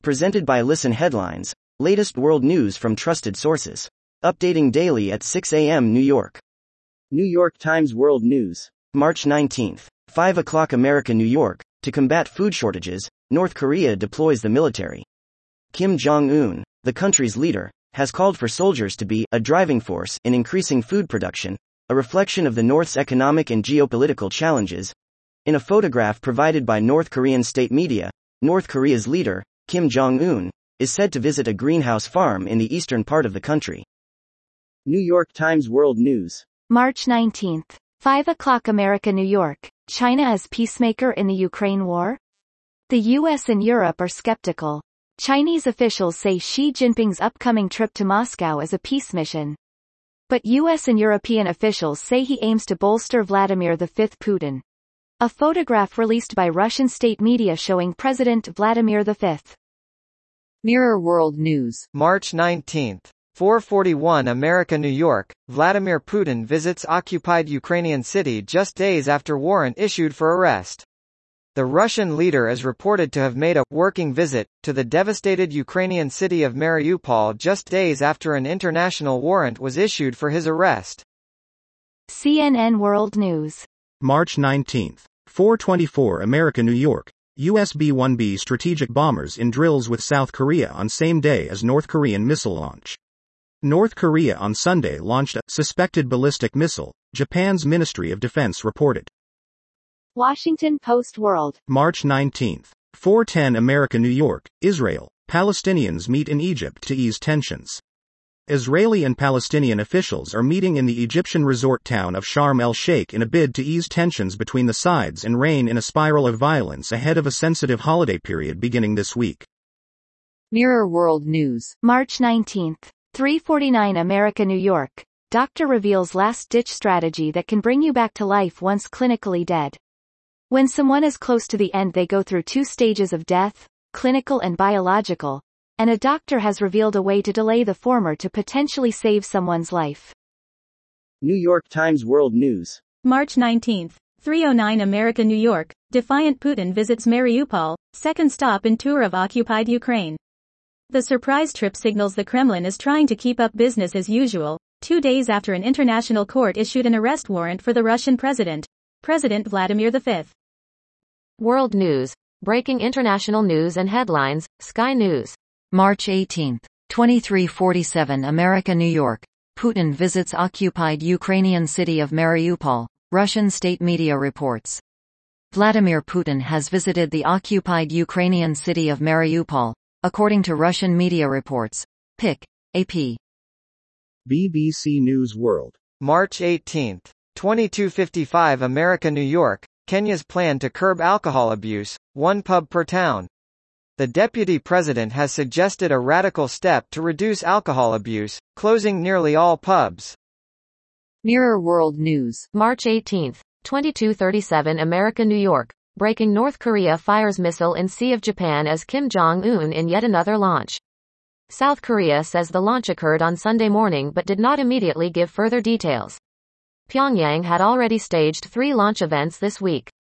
Presented by Listen Headlines, latest world news from trusted sources. Updating daily at 6 a.m. New York. New York Times World News. March 19th. 5 o'clock America, New York. To combat food shortages, North Korea deploys the military. Kim Jong-un, the country's leader, has called for soldiers to be a driving force in increasing food production, a reflection of the North's economic and geopolitical challenges. In a photograph provided by North Korean state media, North Korea's leader, Kim Jong-un, is said to visit a greenhouse farm in the eastern part of the country. New York Times World News. March 19th. 5 o'clock America, New York. China as peacemaker in the Ukraine war? The US and Europe are skeptical. Chinese officials say Xi Jinping's upcoming trip to Moscow is a peace mission. But US and European officials say he aims to bolster Vladimir V Putin. A photograph released by Russian state media showing President Vladimir V. Mirror World News. March 19th. 4:41 America, New York. Vladimir Putin visits occupied Ukrainian city just days after warrant issued for arrest. The Russian leader is reported to have made a working visit to the devastated Ukrainian city of Mariupol just days after an international warrant was issued for his arrest. CNN World News. March 19th. 4:24 America, New York. US B-1B strategic bombers in drills with South Korea on same day as North Korean missile launch. North Korea on Sunday launched a suspected ballistic missile, Japan's Ministry of Defense reported. Washington Post World. March 19th. 4:10 America, New York. Israel. Palestinians meet in Egypt to ease tensions. Israeli and Palestinian officials are meeting in the Egyptian resort town of Sharm el-Sheikh in a bid to ease tensions between the sides and rein in a spiral of violence ahead of a sensitive holiday period beginning this week. Mirror World News. March 19th. 3:49 America, New York. Doctor reveals last-ditch strategy that can bring you back to life once clinically dead. When someone is close to the end, they go through two stages of death, clinical and biological, and a doctor has revealed a way to delay the former to potentially save someone's life. New York Times World News. March 19th. 3:09 America, New York. Defiant Putin visits Mariupol, second stop in tour of occupied Ukraine. The surprise trip signals the Kremlin is trying to keep up business as usual, 2 days after an international court issued an arrest warrant for the Russian president, President Vladimir V. World News. Breaking international news and headlines, Sky News. March 18th. 23:47 America, New York. Putin visits occupied Ukrainian city of Mariupol, Russian state media reports. Vladimir Putin has visited the occupied Ukrainian city of Mariupol, according to Russian media reports. Pic. AP. BBC News World. March 18th. 22:55 America, New York. Kenya's plan to curb alcohol abuse, one pub per town. The deputy president has suggested a radical step to reduce alcohol abuse, closing nearly all pubs. Mirror World News. March 18th. 22:37 America, New York. Breaking: North Korea fires missile in Sea of Japan as Kim Jong-un in yet another launch. South Korea says the launch occurred on Sunday morning but did not immediately give further details. Pyongyang had already staged 3 launch events this week.